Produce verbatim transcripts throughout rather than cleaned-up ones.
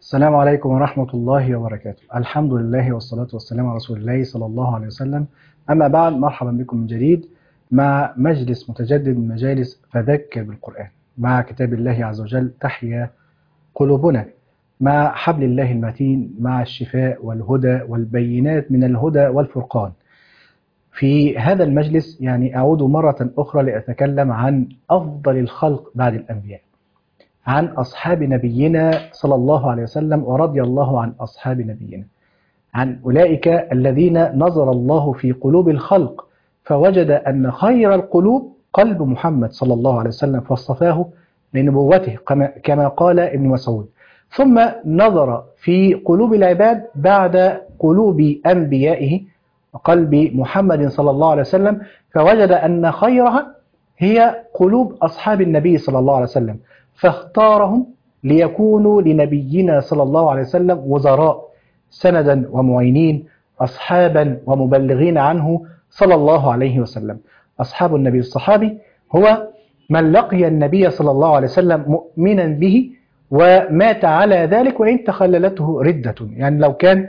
السلام عليكم ورحمة الله وبركاته. الحمد لله والصلاة والسلام على رسول الله صلى الله عليه وسلم. أما بعد، مرحبا بكم من جديد مع مجلس متجدد من مجالس فذكر بالقرآن، مع كتاب الله عز وجل تحيا قلوبنا، مع حبل الله المتين، مع الشفاء والهدى والبينات من الهدى والفرقان. في هذا المجلس يعني أعود مرة أخرى لأتكلم عن أفضل الخلق بعد الأنبياء، عن أصحاب نبينا صلى الله عليه وسلم، ورضي الله عن أصحاب نبينا، عن أولئك الذين نظر الله في قلوب الخلق فوجد أن خير القلوب قلب محمد صلى الله عليه وسلم، فاصطفاه لنبوته كما قال ابن مسعود. ثم نظر في قلوب العباد بعد قلوب أنبيائه قلب محمد صلى الله عليه وسلم، فوجد أن خيرها هي قلوب أصحاب النبي صلى الله عليه وسلم، فاختارهم ليكونوا لنبينا صلى الله عليه وسلم وزراء، سندا ومعينين، أصحابا ومبلغين عنه صلى الله عليه وسلم. أصحاب النبي الصحابي هو من لقي النبي صلى الله عليه وسلم مؤمنا به ومات على ذلك وإن تخللته ردة. يعني لو كان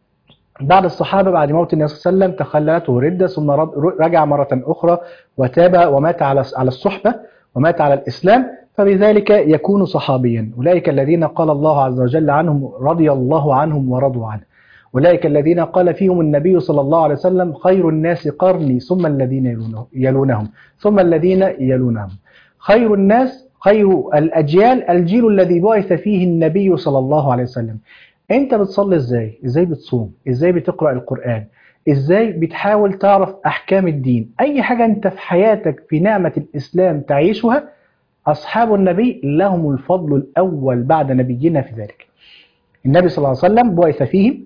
بعد الصحابة بعد موت النبي صلى الله عليه وسلم تخللته ردة ثم رجع مرة أخرى وتاب ومات على على الصحبة ومات على الإسلام، فبذلك يكون صحابيا. أولئك الذين قال الله عز وجل عنهم رضي الله عنهم ورضوا عنه. أولئك الذين قال فيهم النبي صلى الله عليه وسلم خير الناس قرني ثم الذين يلونهم ثم الذين يلونهم. خير الناس، خير الأجيال الجيل الذي بعث فيه النبي صلى الله عليه وسلم. أنت بتصلي إزاي؟ إزاي بتصوم؟ إزاي بتقرأ القرآن؟ إزاي بتحاول تعرف أحكام الدين؟ أي حاجة أنت في حياتك في نعمة الإسلام تعيشها، أصحاب النبي لهم الفضل الأول بعد نبينا في ذلك. النبي صلى الله عليه وسلم بعث فيهم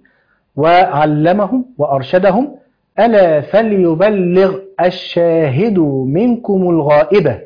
وعلمهم وأرشدهم: ألا فليبلغ الشاهد منكم الغائبة،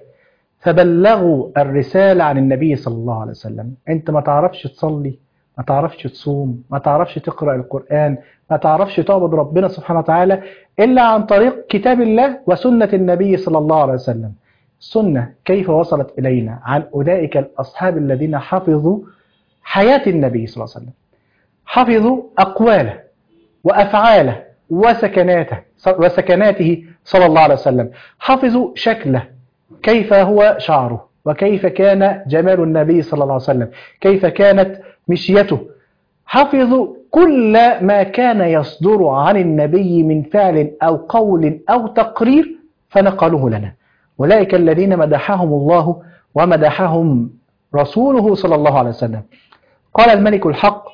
فبلغوا الرسالة عن النبي صلى الله عليه وسلم. أنت ما تعرفش تصلي، ما تعرفش تصوم، ما تعرفش تقرأ القرآن، ما تعرفش تعبد ربنا سبحانه وتعالى إلا عن طريق كتاب الله وسنة النبي صلى الله عليه وسلم. السنة كيف وصلت إلينا عن أولئك الأصحاب الذين حفظوا حياة النبي صلى الله عليه وسلم، حفظوا أقواله وأفعاله وسكناته وسكناته صلى الله عليه وسلم، حفظوا شكله، كيف هو شعره، وكيف كان جمال النبي صلى الله عليه وسلم، كيف كانت مشيته، حفظوا كل ما كان يصدر عن النبي من فعل أو قول أو تقرير فنقلوه لنا. أولئك الذين مدحهم الله ومدحهم رسوله صلى الله عليه وسلم. قال الملك الحق: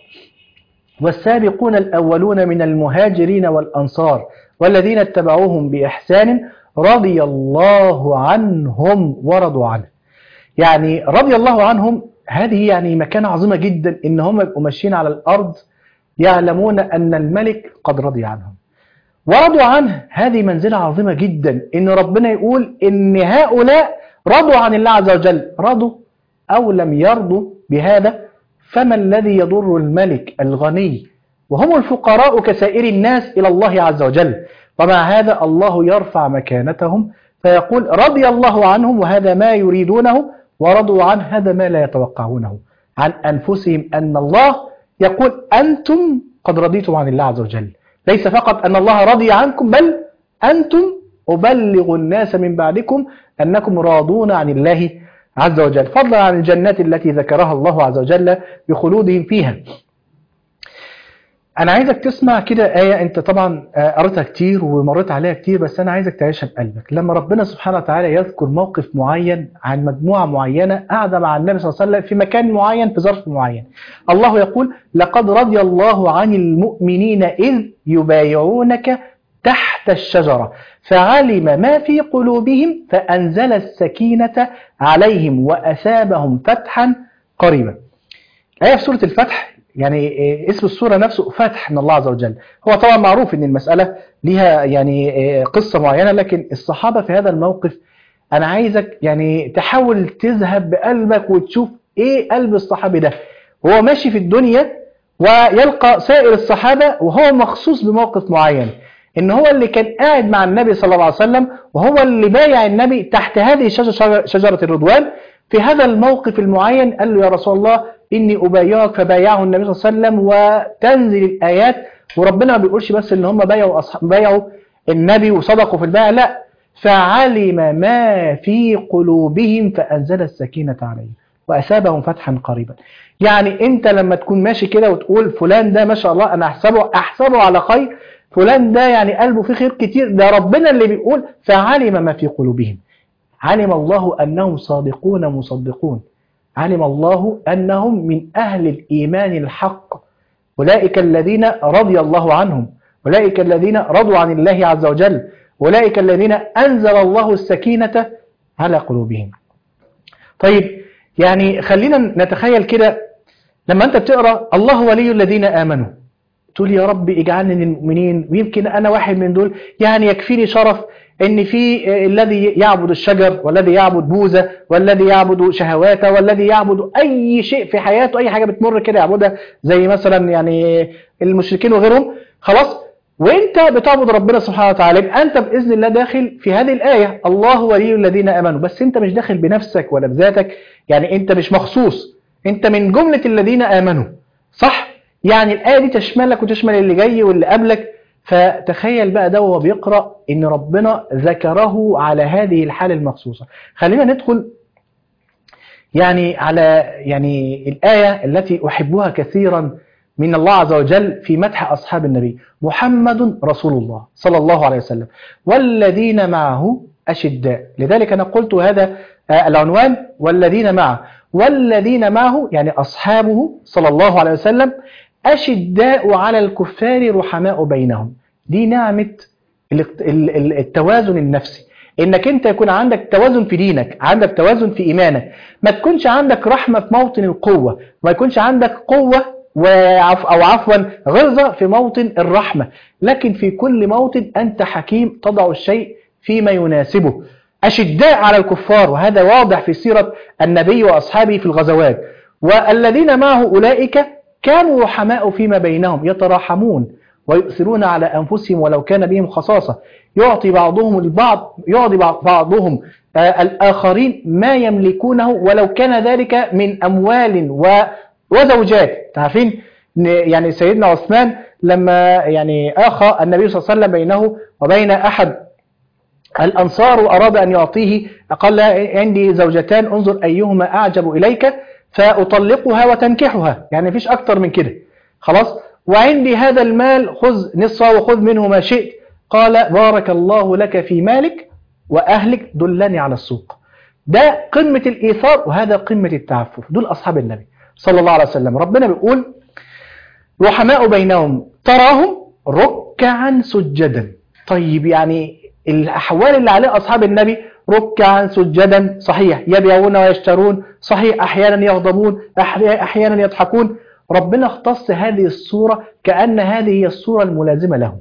والسابقون الأولون من المهاجرين والأنصار والذين اتبعوهم بإحسان رضي الله عنهم ورضوا عنه. يعني رضي الله عنهم هذه يعني مكانة عظيمة جدا، إن هم يبقوا ماشيين على الأرض يعلمون أن الملك قد رضي عنهم ورضوا عنه. هذه منزلة عظيمة جدا، إن ربنا يقول إن هؤلاء رضوا عن الله عز وجل. رضوا أو لم يرضوا بهذا فما الذي يضر الملك الغني وهم الفقراء كسائر الناس إلى الله عز وجل؟ ومع هذا الله يرفع مكانتهم فيقول رضي الله عنهم، وهذا ما يريدونه، ورضوا عنه هذا ما لا يتوقعونه عن أنفسهم، أن الله يقول أنتم قد رضيتم عن الله عز وجل. ليس فقط أن الله رضي عنكم، بل أنتم أبلغ الناس من بعدكم أنكم راضون عن الله عز وجل، فضلا عن الجنات التي ذكرها الله عز وجل بخلودهم فيها. أنا عايزك تسمع كده آية أنت طبعا قرأتها كتير ومرت عليها كتير، بس أنا عايزك تعيشها بقلبك. لما ربنا سبحانه وتعالى يذكر موقف معين عن مجموعة معينة قاعدة مع النبي صلى الله عليه وسلم في مكان معين في ظرف معين، الله يقول: لقد رضي الله عن المؤمنين إذ يبايعونك تحت الشجرة فعلم ما في قلوبهم فأنزل السكينة عليهم وأثابهم فتحا قريبا. آية في سورة الفتح، يعني اسم السورة نفسه فتح من الله عز وجل. هو طبعا معروف ان المسألة لها يعني قصة معينة، لكن الصحابة في هذا الموقف انا عايزك يعني تحاول تذهب بقلبك وتشوف ايه قلب الصحابي ده. هو ماشي في الدنيا ويلقى سائر الصحابة وهو مخصوص بموقف معين، ان هو اللي كان قاعد مع النبي صلى الله عليه وسلم وهو اللي بايع النبي تحت هذه الشجرة، شجرة الرضوان. في هذا الموقف المعين قال له: يا رسول الله إني أبايعك فبايعه النبي صلى الله عليه وسلم، وتنزل الآيات. وربنا ما بيقولش بس إن هم بايعوا أصحاب بايعوا النبي وصدقوا في البيع، لا، فعلم ما في قلوبهم فأنزل السكينة عليهم وأثابهم فتحا قريبا. يعني أنت لما تكون ماشي كده وتقول فلان ده ما شاء الله أنا أحسبه أحسبه على خير، فلان ده يعني قلبه فيه خير كتير، ده ربنا اللي بيقول فعلم ما في قلوبهم. علم الله أنهم صادقون مصدقون، علم الله أنهم من أهل الإيمان الحق، أولئك الذين رضي الله عنهم، أولئك الذين رضوا عن الله عز وجل، أولئك الذين أنزل الله السكينة على قلوبهم. طيب يعني خلينا نتخيل كده لما أنت بتقرأ الله ولي الذين آمنوا، تقول يا رب اجعلني من المؤمنين، ويمكن أنا واحد من دول، يعني يكفيني شرف ان في الذي يعبد الشجر والذي يعبد بوذا والذي يعبد شهواته والذي يعبد اي شيء في حياته، اي حاجه بتمر كده يعبدها زي مثلا يعني المشركين وغيرهم، خلاص. وانت بتعبد ربنا سبحانه وتعالى، انت باذن الله داخل في هذه الايه الله ولي الذين امنوا، بس انت مش داخل بنفسك ولا بذاتك، يعني انت مش مخصوص، انت من جمله الذين امنوا، صح؟ يعني الايه دي تشملك وتشمل اللي جاي واللي قبلك. فتخيل بقى ده وهو بيقرأ إن ربنا ذكره على هذه الحالة المخصوصة. خلينا ندخل يعني على يعني الآية التي أحبها كثيرا من الله عز وجل في مدح أصحاب النبي. محمد رسول الله صلى الله عليه وسلم والذين معه أشداء، لذلك أنا قلت هذا العنوان والذين معه، والذين معه يعني أصحابه صلى الله عليه وسلم أشداء على الكفار رحماء بينهم. دي نعمة التوازن النفسي، انك انت يكون عندك توازن في دينك، عندك توازن في ايمانك، ما تكونش عندك رحمة في موطن القوة، ما يكونش عندك قوة وعف او عفوا غلظة في موطن الرحمة، لكن في كل موطن انت حكيم تضع الشيء فيما يناسبه. أشداء على الكفار، وهذا واضح في سيرة النبي وأصحابه في الغزوات. والذين معه أولئك كانوا رحماء فيما بينهم يتراحمون ويؤثرون على أنفسهم ولو كان بهم خصاصة، يعطي بعضهم البعض يعطي بعضهم آه الآخرين ما يملكونه ولو كان ذلك من أموال وزوجات. تعرفين يعني سيدنا عثمان لما يعني آخى النبي صلى الله عليه وسلم بينه وبين أحد الأنصار وأراد أن يعطيه، قال عندي زوجتان انظر أيهما أعجب إليك فأطلقها وتنكحها، يعني مفيش أكتر من كده، خلاص، وعندي هذا المال خذ نصفه وخذ منه ما شئت. قال بارك الله لك في مالك وأهلك دلني على السوق. ده قمة الإيثار وهذا قمة التعفف، دول أصحاب النبي صلى الله عليه وسلم. ربنا بيقول رحماء بينهم تراهم ركعا سجدا. طيب يعني الأحوال اللي عليه أصحاب النبي ركعا سجدا، صحيح، يبيعون ويشترون، صحيح، أحيانا يغضبون، أحيانا يضحكون. ربنا اختص هذه الصورة كأن هذه هي الصورة الملازمة لهم.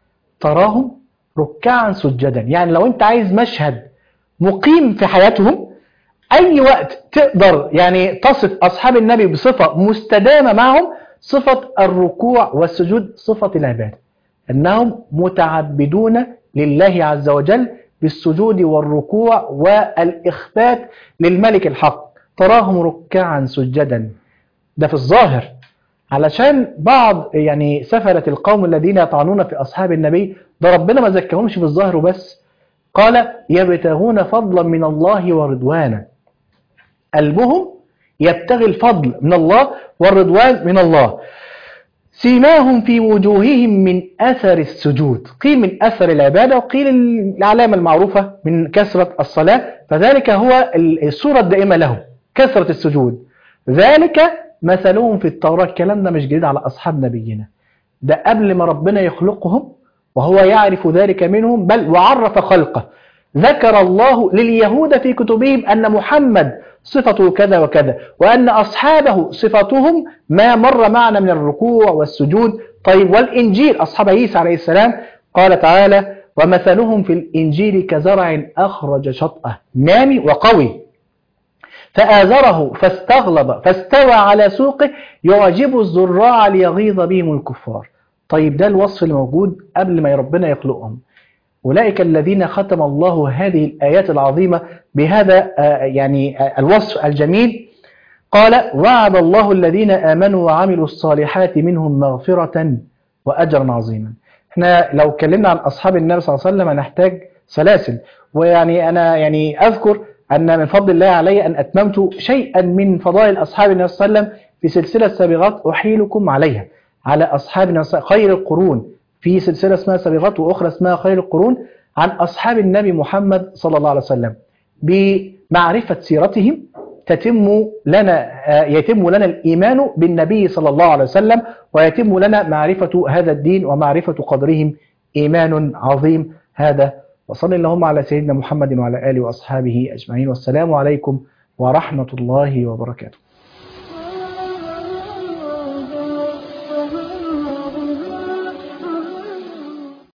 تراهم ركعا سجدا، يعني لو أنت عايز مشهد مقيم في حياتهم أي وقت تقدر يعني تصف أصحاب النبي بصفة مستدامة معهم، صفة الركوع والسجود، صفة العبادة، أنهم متعبدون لله عز وجل بالسجود والركوع والإخبات للملك الحق. تراهم ركعا سجدا، ده في الظاهر، علشان بعض يعني سفلة القوم الذين يطعنون في أصحاب النبي ده ربنا ما ذكرهمش في الظاهر بس، قال يبتغون فضلا من الله ورضوانا، قلبهم يبتغي الفضل من الله والرضوان من الله. سيماهم في وجوههم من أثر السجود، قيل من أثر العبادة وقيل العلامة المعروفة من كثرة الصلاة، فذلك هو الصورة الدائمة لهم كثرة السجود. ذلك مثلهم في التوراة. الكلام ده مش جديد على أصحاب نبينا، ده قبل ما ربنا يخلقهم وهو يعرف ذلك منهم، بل وعرف خلقه. ذكر الله لليهود في كتبهم أن محمد صفته كذا وكذا، وأن أصحابه صفتهم ما مر معنا من الركوع والسجود. طيب والإنجيل أصحاب عيسى عليه السلام قال تعالى ومثلهم في الإنجيل كزرع أخرج شطأه نامي وقوي فآزره فاستغلظ فاستوى على سوقه يعجب الزراع ليغيظ بهم الكفار. طيب ده الوصف الموجود قبل ما ربنا يخلقهم. أولئك الذين ختم الله هذه الآيات العظيمة بهذا يعني الوصف الجميل. قال وعد الله الذين آمنوا وعملوا الصالحات منهم مغفرة وأجرا عظيما. احنا لو اتكلمنا عن أصحاب النبي صلى الله عليه وسلم هنحتاج سلاسل، ويعني أنا يعني أذكر أن من فضل الله علي أن أتممت شيئا من فضائل أصحاب النبي صلى الله عليه وسلم في سلسلة سابغات أحيلكم عليها على أصحاب النبي خير القرون، في سلسلة اسمها سابغات وأخرى اسمها خير القرون عن أصحاب النبي محمد صلى الله عليه وسلم. بمعرفة سيرتهم تتم لنا يتم لنا الإيمان بالنبي صلى الله عليه وسلم، ويتم لنا معرفة هذا الدين ومعرفة قدرهم إيمان عظيم هذا. وصلى اللهم على سيدنا محمد وعلى آله وأصحابه أجمعين، والسلام عليكم ورحمة الله وبركاته.